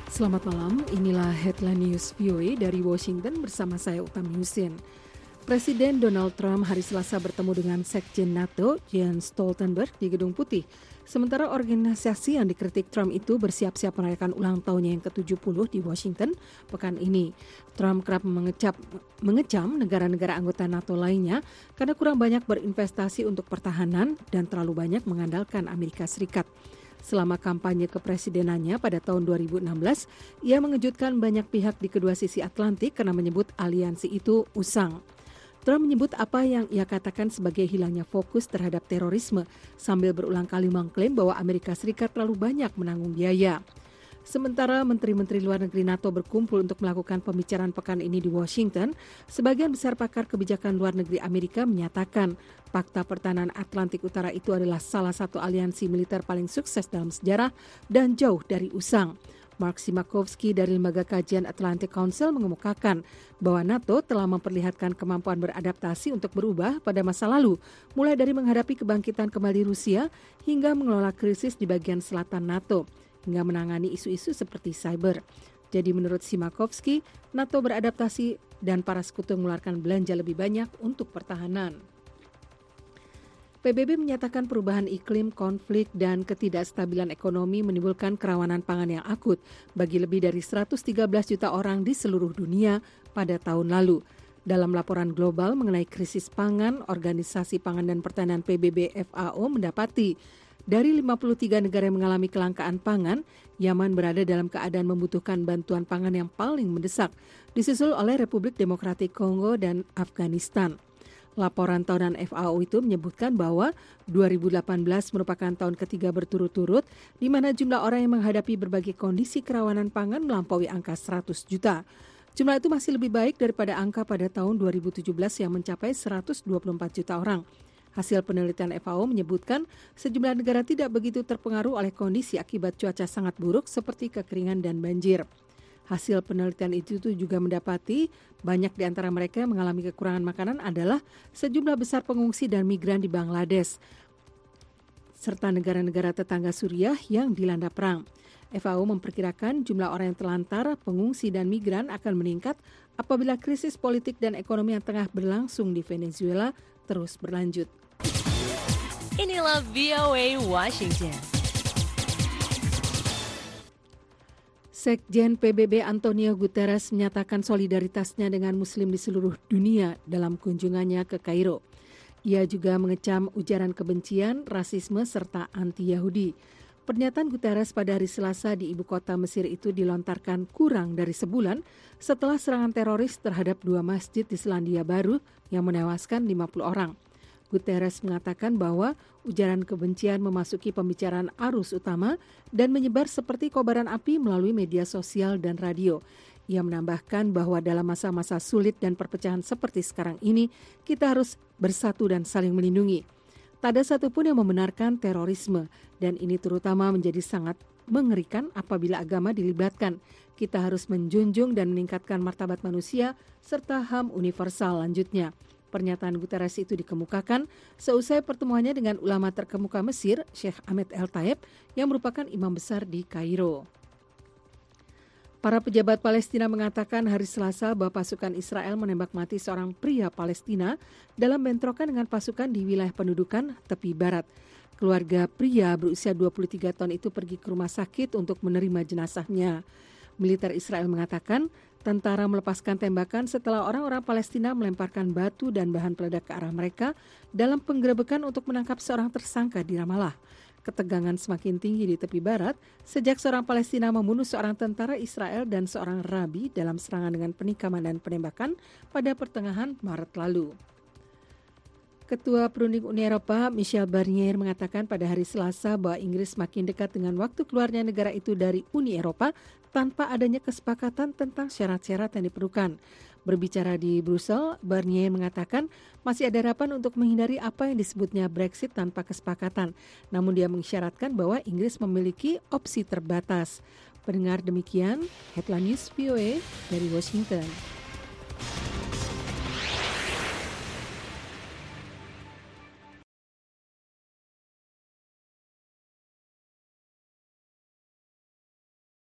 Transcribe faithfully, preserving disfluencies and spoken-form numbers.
Selamat malam, inilah Headline News V O A dari Washington bersama saya Utami Husin. Presiden Donald Trump hari Selasa bertemu dengan Sekjen NATO Jens Stoltenberg di Gedung Putih. Sementara organisasi yang dikritik Trump itu bersiap-siap merayakan ulang tahunnya yang ke tujuh puluh di Washington pekan ini. Trump kerap mengecap, mengecam negara-negara anggota NATO lainnya karena kurang banyak berinvestasi untuk pertahanan dan terlalu banyak mengandalkan Amerika Serikat. Selama kampanye kepresidenannya pada tahun dua ribu enam belas, ia mengejutkan banyak pihak di kedua sisi Atlantik karena menyebut aliansi itu usang. Trump menyebut apa yang ia katakan sebagai hilangnya fokus terhadap terorisme, sambil berulang kali mengklaim bahwa Amerika Serikat terlalu banyak menanggung biaya. Sementara Menteri-Menteri Luar Negeri NATO berkumpul untuk melakukan pembicaraan pekan ini di Washington, sebagian besar pakar kebijakan luar negeri Amerika menyatakan Fakta Pertahanan Atlantik Utara itu adalah salah satu aliansi militer paling sukses dalam sejarah dan jauh dari usang. Mark Simakowski dari Lembaga Kajian Atlantic Council mengemukakan bahwa NATO telah memperlihatkan kemampuan beradaptasi untuk berubah pada masa lalu, mulai dari menghadapi kebangkitan kembali Rusia hingga mengelola krisis di bagian selatan NATO, hingga menangani isu-isu seperti cyber. Jadi menurut Simakowski, NATO beradaptasi dan para sekutu mengeluarkan belanja lebih banyak untuk pertahanan. P B B menyatakan perubahan iklim, konflik, dan ketidakstabilan ekonomi menimbulkan kerawanan pangan yang akut bagi lebih dari seratus tiga belas juta orang di seluruh dunia pada tahun lalu. Dalam laporan global mengenai krisis pangan, Organisasi Pangan dan Pertanian P B B F A O mendapati dari lima puluh tiga negara yang mengalami kelangkaan pangan, Yaman berada dalam keadaan membutuhkan bantuan pangan yang paling mendesak, disusul oleh Republik Demokratik Kongo dan Afghanistan. Laporan tahunan F A O itu menyebutkan bahwa dua ribu delapan belas merupakan tahun ketiga berturut-turut di mana jumlah orang yang menghadapi berbagai kondisi kerawanan pangan melampaui angka seratus juta. Jumlah itu masih lebih baik daripada angka pada tahun dua ribu tujuh belas yang mencapai seratus dua puluh empat juta orang. Hasil penelitian F A O menyebutkan sejumlah negara tidak begitu terpengaruh oleh kondisi akibat cuaca sangat buruk seperti kekeringan dan banjir. Hasil penelitian itu juga mendapati banyak di antara mereka yang mengalami kekurangan makanan adalah sejumlah besar pengungsi dan migran di Bangladesh, serta negara-negara tetangga Suriah yang dilanda perang. F A O memperkirakan jumlah orang yang terlantar, pengungsi dan migran akan meningkat apabila krisis politik dan ekonomi yang tengah berlangsung di Venezuela terus berlanjut. Inilah V O A Washington. Sekjen P B B Antonio Guterres menyatakan solidaritasnya dengan Muslim di seluruh dunia dalam kunjungannya ke Kairo. Ia juga mengecam ujaran kebencian, rasisme, serta anti-Yahudi. Pernyataan Guterres pada hari Selasa di ibu kota Mesir itu dilontarkan kurang dari sebulan setelah serangan teroris terhadap dua masjid di Selandia Baru yang menewaskan lima puluh orang. Guterres mengatakan bahwa ujaran kebencian memasuki pembicaraan arus utama dan menyebar seperti kobaran api melalui media sosial dan radio. Ia menambahkan bahwa dalam masa-masa sulit dan perpecahan seperti sekarang ini, kita harus bersatu dan saling melindungi. Tak ada satupun yang membenarkan terorisme, dan ini terutama menjadi sangat mengerikan apabila agama dilibatkan. Kita harus menjunjung dan meningkatkan martabat manusia serta H A M universal, lanjutnya. Pernyataan Guterres itu dikemukakan seusai pertemuannya dengan ulama terkemuka Mesir, Sheikh Ahmed El-Tayeb, yang merupakan imam besar di Kairo. Para pejabat Palestina mengatakan hari Selasa bahwa pasukan Israel menembak mati seorang pria Palestina dalam bentrokan dengan pasukan di wilayah pendudukan tepi barat. Keluarga pria berusia dua puluh tiga tahun itu pergi ke rumah sakit untuk menerima jenazahnya. Militer Israel mengatakan tentara melepaskan tembakan setelah orang-orang Palestina melemparkan batu dan bahan peledak ke arah mereka dalam penggerebekan untuk menangkap seorang tersangka di Ramallah. Ketegangan semakin tinggi di tepi barat sejak seorang Palestina membunuh seorang tentara Israel dan seorang rabi dalam serangan dengan penikaman dan penembakan pada pertengahan Maret lalu. Ketua Perunding Uni Eropa Michel Barnier mengatakan pada hari Selasa bahwa Inggris makin dekat dengan waktu keluarnya negara itu dari Uni Eropa tanpa adanya kesepakatan tentang syarat-syarat yang diperlukan. Berbicara di Brussel, Barnier mengatakan masih ada harapan untuk menghindari apa yang disebutnya Brexit tanpa kesepakatan. Namun dia mengisyaratkan bahwa Inggris memiliki opsi terbatas. Pendengar demikian, Headline News V O A dari Washington.